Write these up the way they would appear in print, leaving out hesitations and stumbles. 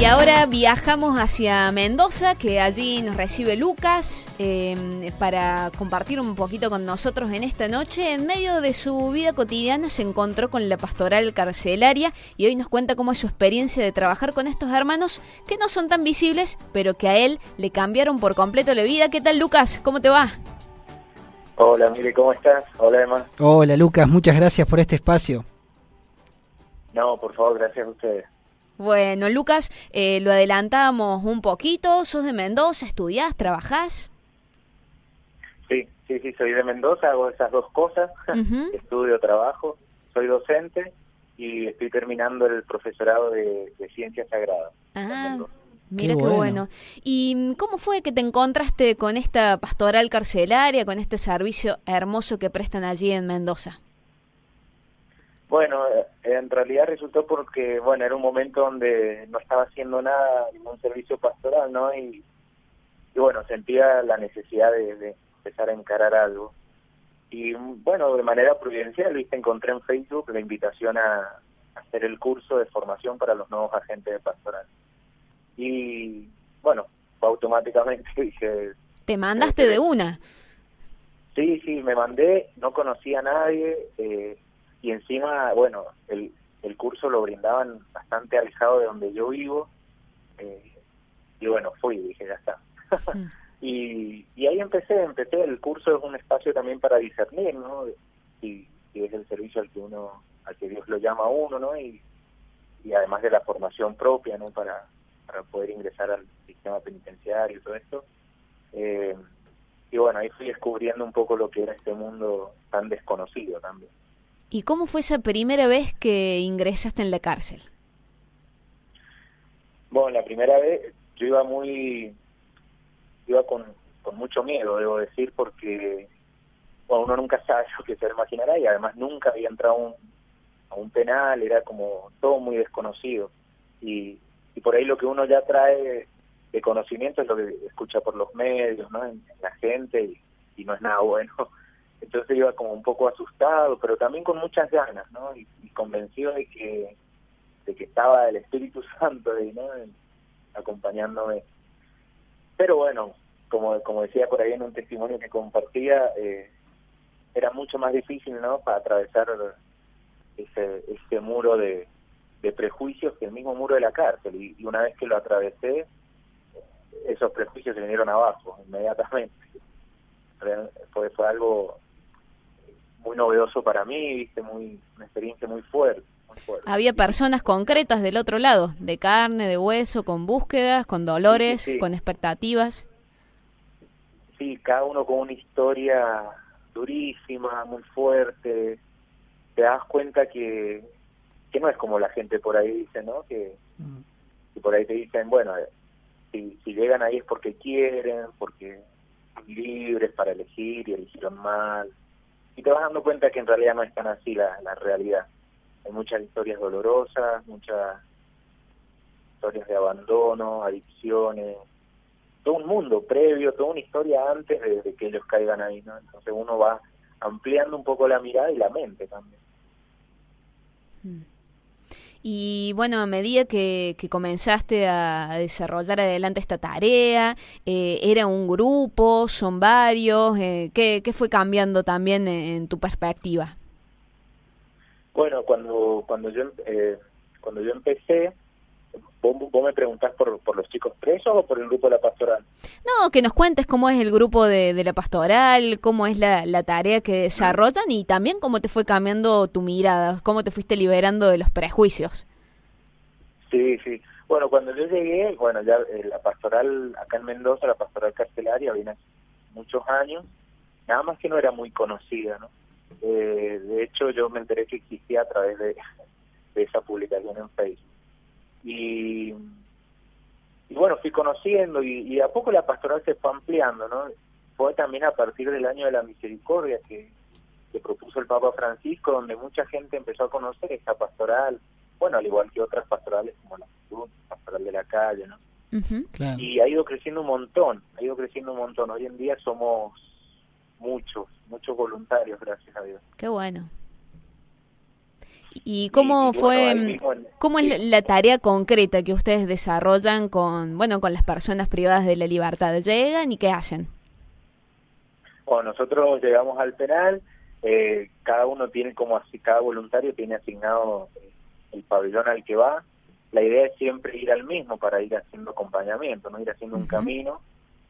Y ahora viajamos hacia Mendoza, que allí nos recibe Lucas para compartir un poquito con nosotros en esta noche. En medio de su vida cotidiana se encontró con la pastoral carcelaria y hoy nos cuenta cómo es su experiencia de trabajar con estos hermanos que no son tan visibles, pero que a él le cambiaron por completo la vida. ¿Qué tal, Lucas? ¿Cómo te va? Hola, Mire, ¿cómo estás? Hola, Emma. Hola, Lucas, muchas gracias por este espacio. No, por favor, gracias a ustedes. Bueno, Lucas, lo adelantamos un poquito. ¿Sos de Mendoza? ¿Estudiás? ¿Trabajás? Sí, soy de Mendoza, hago esas dos cosas. Estudio, trabajo, soy docente y estoy terminando el profesorado de Ciencias Sagradas. Ah, mira qué bueno. bueno. ¿Y cómo fue que te encontraste con esta pastoral carcelaria, con este servicio hermoso que prestan allí en Mendoza? Bueno, en realidad resultó porque, bueno, era un momento donde no estaba haciendo nada, ningún servicio pastoral, ¿no? Y bueno, sentía la necesidad de empezar a encarar algo. Y bueno, de manera prudencial, ¿viste? Encontré en Facebook la invitación a hacer el curso de formación para los nuevos agentes de pastoral. Y bueno, automáticamente dije... ¿Te mandaste de una? Sí, me mandé, no conocía a nadie, y encima, bueno, el curso lo brindaban bastante alejado de donde yo vivo, y bueno, dije, ya está. Y ahí empecé, el curso es un espacio también para discernir, ¿no? Y es el servicio al que Dios lo llama a uno, ¿no? Y además de la formación propia, ¿no? Para poder ingresar al sistema penitenciario y todo esto. Y bueno, ahí fui descubriendo un poco lo que era este mundo tan desconocido también. ¿Y cómo fue esa primera vez que ingresaste en la cárcel? Bueno, la primera vez yo iba con mucho miedo, debo decir, porque bueno, uno nunca sabe lo que se imaginará y además nunca había entrado a un penal, era como todo muy desconocido. Y por ahí lo que uno ya trae de conocimiento es lo que escucha por los medios, ¿no? En la gente y no es nada bueno. Entonces iba como un poco asustado, pero también con muchas ganas, ¿no? Y convencido de que estaba el Espíritu Santo ahí, ¿no? Acompañándome. Pero bueno, como decía por ahí en un testimonio que compartía, era mucho más difícil, ¿no? Para atravesar ese muro de prejuicios que el mismo muro de la cárcel. Y una vez que lo atravesé, esos prejuicios se vinieron abajo inmediatamente. Fue algo muy novedoso para mí, ¿viste? Una experiencia muy fuerte. Había personas concretas del otro lado, de carne, de hueso, con búsquedas, con dolores, sí. con expectativas. Sí, cada uno con una historia durísima, muy fuerte. Te das cuenta que no es como la gente por ahí dice, ¿no? Que por ahí te dicen, bueno, si llegan ahí es porque quieren, porque son libres para elegir y eligieron mal. Y te vas dando cuenta que en realidad no es tan así la realidad. Hay muchas historias dolorosas, muchas historias de abandono, adicciones, todo un mundo previo, toda una historia antes de que ellos caigan ahí, ¿no? Entonces uno va ampliando un poco la mirada y la mente también. Y bueno, a medida que comenzaste a desarrollar adelante esta tarea, ¿era un grupo, son varios? ¿Qué fue cambiando también en tu perspectiva? Bueno, cuando yo empecé, ¿vos me preguntás por los chicos presos o por el grupo de la pastoral? No, que nos cuentes cómo es el grupo de la pastoral, cómo es la tarea que desarrollan y también cómo te fue cambiando tu mirada, cómo te fuiste liberando de los prejuicios. Sí. Bueno, cuando yo llegué, bueno, ya la pastoral acá en Mendoza, la pastoral carcelaria, viene hace muchos años, nada más que no era muy conocida, ¿no? De hecho, yo me enteré que existía a través de esa publicación en Facebook. Y bueno, fui conociendo y a poco la pastoral se fue ampliando, ¿no? Fue también a partir del año de la misericordia que propuso el Papa Francisco, donde mucha gente empezó a conocer esta pastoral, bueno, al igual que otras pastorales como la pastoral de la calle, ¿no? Claro. Y ha ido creciendo un montón. Hoy en día somos muchos voluntarios, gracias a Dios. Qué bueno. ¿Y cómo fue, bueno, mismo cómo es la tarea concreta que ustedes desarrollan con, bueno, con las personas privadas de la libertad? ¿Llegan y qué hacen? Cuando nosotros llegamos al penal, cada uno tiene cada voluntario tiene asignado el pabellón al que va. La idea es siempre ir al mismo para ir haciendo acompañamiento, no ir haciendo un camino.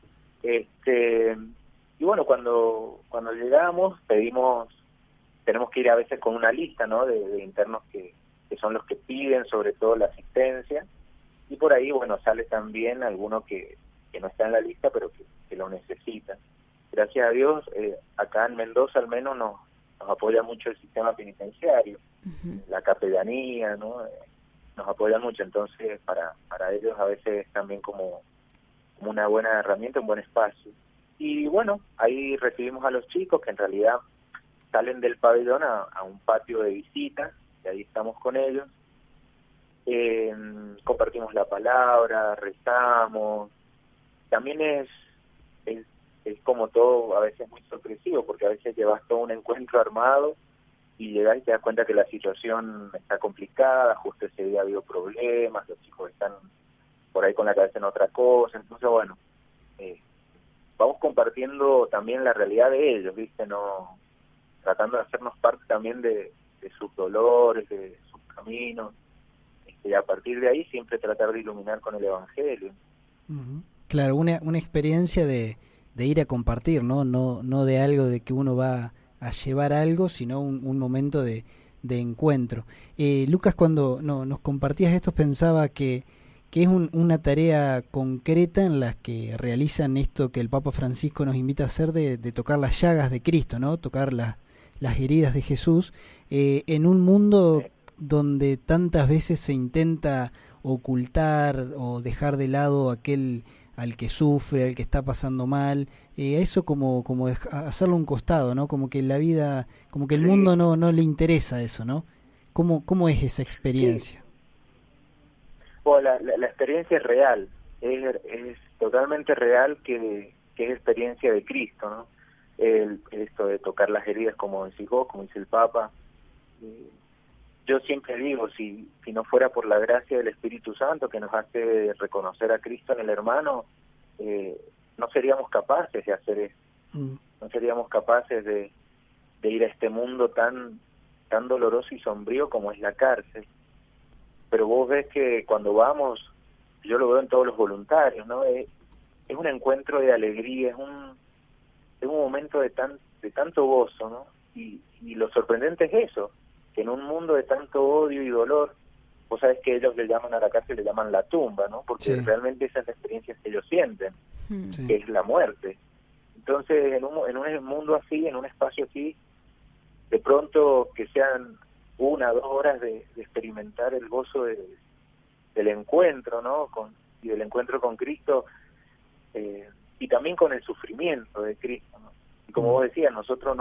Y bueno, cuando llegamos tenemos que ir a veces con una lista, ¿no? de internos que son los que piden sobre todo la asistencia, y por ahí, bueno, sale también alguno que no está en la lista, pero que lo necesita. Gracias a Dios, acá en Mendoza al menos nos apoya mucho el sistema penitenciario, la capellanía, ¿no? Nos apoya mucho, entonces para ellos a veces también como una buena herramienta, un buen espacio. Y bueno, ahí recibimos a los chicos que en realidad salen del pabellón a un patio de visita, y ahí estamos con ellos. Compartimos la palabra, rezamos. También es como todo, a veces muy sorpresivo, porque a veces llevas todo un encuentro armado y llegas y te das cuenta que la situación está complicada, justo ese día ha habido problemas, los chicos están por ahí con la cabeza en otra cosa. Entonces, bueno, vamos compartiendo también la realidad de ellos, ¿viste? No, tratando de hacernos parte también de sus dolores, de sus caminos, y a partir de ahí siempre tratar de iluminar con el Evangelio. Claro, una experiencia de ir a compartir, no de algo de que uno va a llevar algo, sino un momento de encuentro. Lucas, cuando nos compartías esto, pensaba que es una tarea concreta en la que realizan esto que el Papa Francisco nos invita a hacer de tocar las llagas de Cristo, ¿no? Tocar las heridas de Jesús, en un mundo donde tantas veces se intenta ocultar o dejar de lado aquel al que sufre, al que está pasando mal, eso como hacerlo a un costado, ¿no? Como que la vida, como que el mundo no le interesa eso, ¿no? ¿Cómo es esa experiencia? Sí. Bueno, la experiencia es real, es totalmente real, que es experiencia de Cristo, ¿no? Esto de tocar las heridas, como decís vos, como dice el Papa. Yo siempre digo, si no fuera por la gracia del Espíritu Santo que nos hace reconocer a Cristo en el hermano, no seríamos capaces de hacer eso. No seríamos capaces de ir a este mundo tan doloroso y sombrío como es la cárcel. Pero vos ves que cuando vamos, yo lo veo en todos los voluntarios, ¿no? Es un encuentro de alegría, es un momento de tanto gozo, ¿no? Y lo sorprendente es eso, que en un mundo de tanto odio y dolor, vos sabés que ellos le llaman a la cárcel, le llaman la tumba, ¿no? Porque realmente esas experiencias que ellos sienten, que es la muerte. Entonces, en un mundo así, en un espacio así, de pronto que sean 1 o 2 horas de experimentar el gozo del encuentro, ¿no? Y del encuentro con Cristo, y también con el sufrimiento de Cristo, ¿no? Y como vos decías, nosotros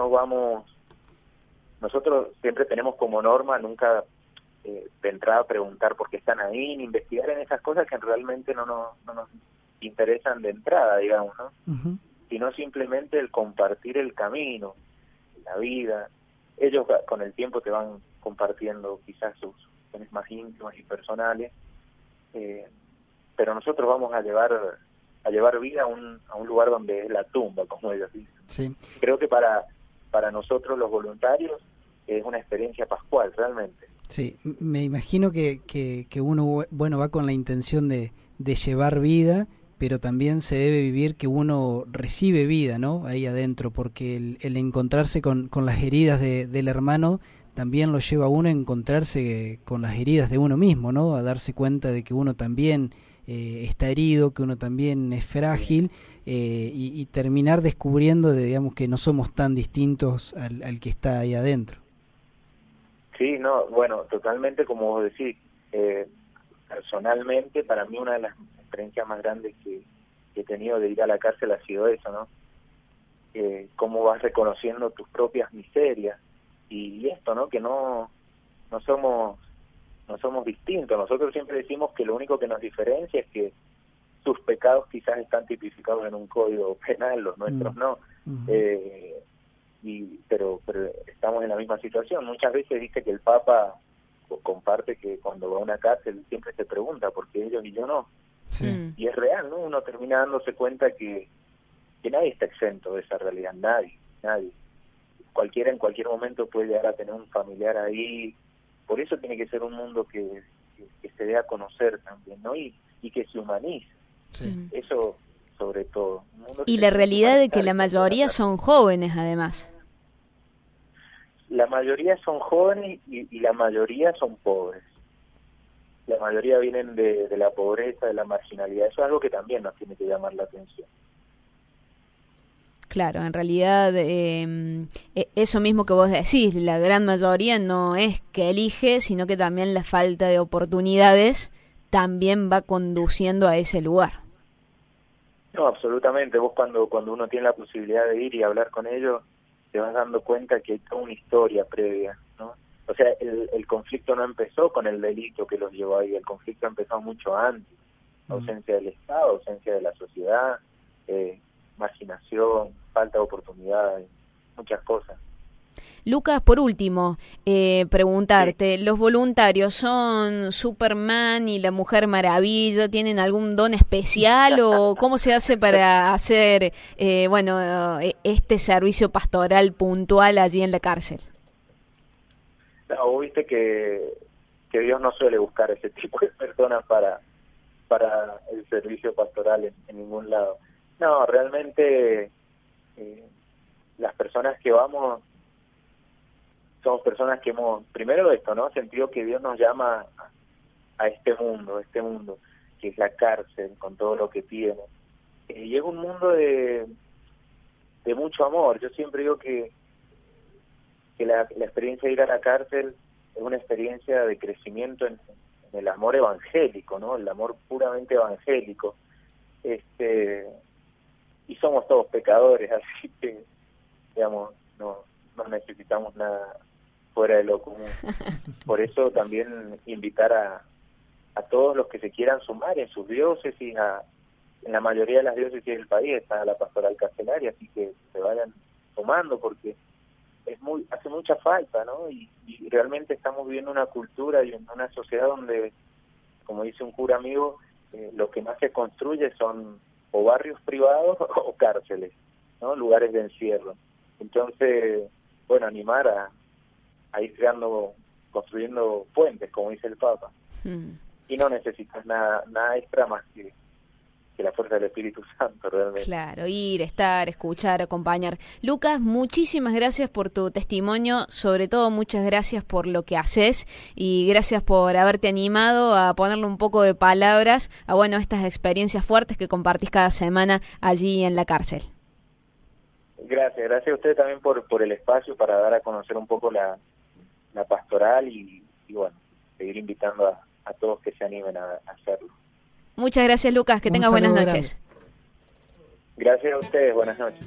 siempre tenemos como norma nunca de entrada preguntar por qué están ahí, ni investigar en esas cosas que realmente no nos interesan de entrada, digamos, ¿no? Sino simplemente el compartir el camino, la vida. Ellos con el tiempo te van compartiendo quizás sus cuestiones más íntimas y personales, pero nosotros vamos a llevar vida a un lugar donde es la tumba, como ellos dicen. Sí. Creo que para nosotros los voluntarios es una experiencia pascual, realmente. Sí, me imagino que uno, bueno, va con la intención de llevar vida, pero también se debe vivir que uno recibe vida, ¿no? Ahí adentro, porque el encontrarse con las heridas del hermano también lo lleva a uno a encontrarse con las heridas de uno mismo, ¿no? A darse cuenta de que uno también está herido, que uno también es frágil, y terminar descubriendo, digamos, que no somos tan distintos al que está ahí adentro. Sí, no, bueno, totalmente, como vos decís, personalmente, para mí una de las experiencias más grandes que he tenido de ir a la cárcel ha sido eso, ¿no? Cómo vas reconociendo tus propias miserias, y esto, ¿no? Que no somos distintos. Nosotros siempre decimos que lo único que nos diferencia es que sus pecados quizás están tipificados en un código penal, los nuestros no. Pero estamos en la misma situación. Muchas veces dice que el Papa comparte que cuando va a una cárcel siempre se pregunta por qué ellos y yo no. Sí. Y es real, ¿no? Uno termina dándose cuenta que nadie está exento de esa realidad, nadie. Cualquiera en cualquier momento puede llegar a tener un familiar ahí. Por eso tiene que ser un mundo que se dé a conocer también, ¿no? Y que se humanice. Sí. Eso sobre todo. Y la realidad de que la mayoría son jóvenes, además. La mayoría son jóvenes y la mayoría son pobres. La mayoría vienen de la pobreza, de la marginalidad. Eso es algo que también nos tiene que llamar la atención. Claro, en realidad eso mismo que vos decís, la gran mayoría no es que elige, sino que también la falta de oportunidades también va conduciendo a ese lugar. No, absolutamente. Vos cuando uno tiene la posibilidad de ir y hablar con ellos, te vas dando cuenta que hay toda una historia previa, ¿no? O sea, el conflicto no empezó con el delito que los llevó ahí, el conflicto empezó mucho antes. Ausencia del Estado, ausencia de la sociedad, marginación, falta de oportunidades, muchas cosas. Lucas, por último, preguntarte, ¿los voluntarios son Superman y la Mujer Maravilla? ¿Tienen algún don especial o cómo se hace para hacer este servicio pastoral puntual allí en la cárcel? No, vos viste que Dios no suele buscar ese tipo de personas para el servicio pastoral en ningún lado. No, realmente las personas que vamos somos personas que hemos, primero esto, ¿no? Sentido que Dios nos llama a este mundo, que es la cárcel, con todo lo que tiene. Y es un mundo de mucho amor. Yo siempre digo que la experiencia de ir a la cárcel es una experiencia de crecimiento en el amor evangélico, ¿no? El amor puramente evangélico. Y somos todos pecadores, así que, digamos, no necesitamos nada fuera de lo común. Por eso también invitar a todos los que se quieran sumar en sus diócesis, en la mayoría de las diócesis del país está la pastoral carcelaria, así que se vayan sumando porque hace mucha falta, ¿no? Y realmente estamos viviendo una cultura y una sociedad donde, como dice un cura amigo, lo que más se construye son o barrios privados o cárceles, ¿no? Lugares de encierro. Entonces, bueno, animar a ir construyendo puentes, como dice el Papa. Y no necesitas nada extra más que la fuerza del Espíritu Santo, realmente. Claro, ir, estar, escuchar, acompañar. Lucas, muchísimas gracias por tu testimonio, sobre todo muchas gracias por lo que haces y gracias por haberte animado a ponerle un poco de palabras a estas experiencias fuertes que compartís cada semana allí en la cárcel. Gracias a usted también por el espacio para dar a conocer un poco la pastoral y bueno, seguir invitando a todos que se animen a hacerlo. Muchas gracias, Lucas, que tengas buenas noches. Gracias a ustedes, buenas noches.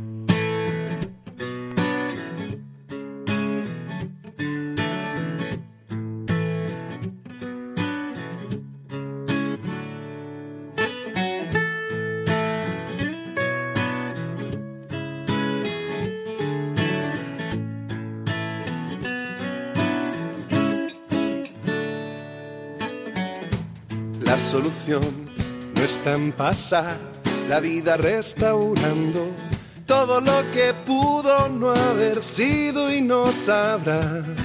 La solución no está en pasar la vida restaurando todo lo que pudo no haber sido y no sabrá.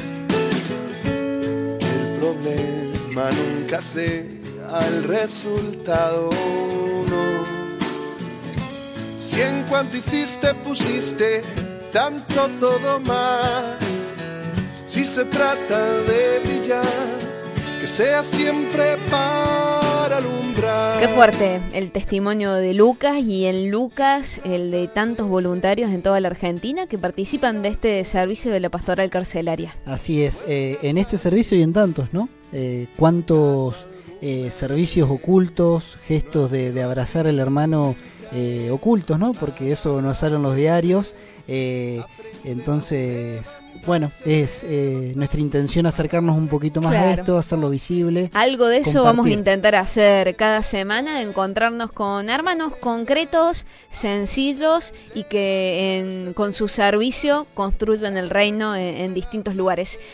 El problema nunca sea el resultado, no. Si en cuanto hiciste pusiste tanto todo mal, si se trata de brillar, que sea siempre para alumbrar. Qué fuerte el testimonio de Lucas y en Lucas el de tantos voluntarios en toda la Argentina que participan de este servicio de la pastoral carcelaria. Así es, en este servicio y en tantos, ¿no? Cuántos servicios ocultos, gestos de abrazar al hermano ocultos, ¿no? Porque eso no sale en los diarios. Entonces, bueno, es nuestra intención acercarnos un poquito más a esto, hacerlo visible. Algo de eso compartir. Vamos a intentar hacer cada semana, encontrarnos con hermanos concretos, sencillos y que con su servicio construyan el reino en distintos lugares.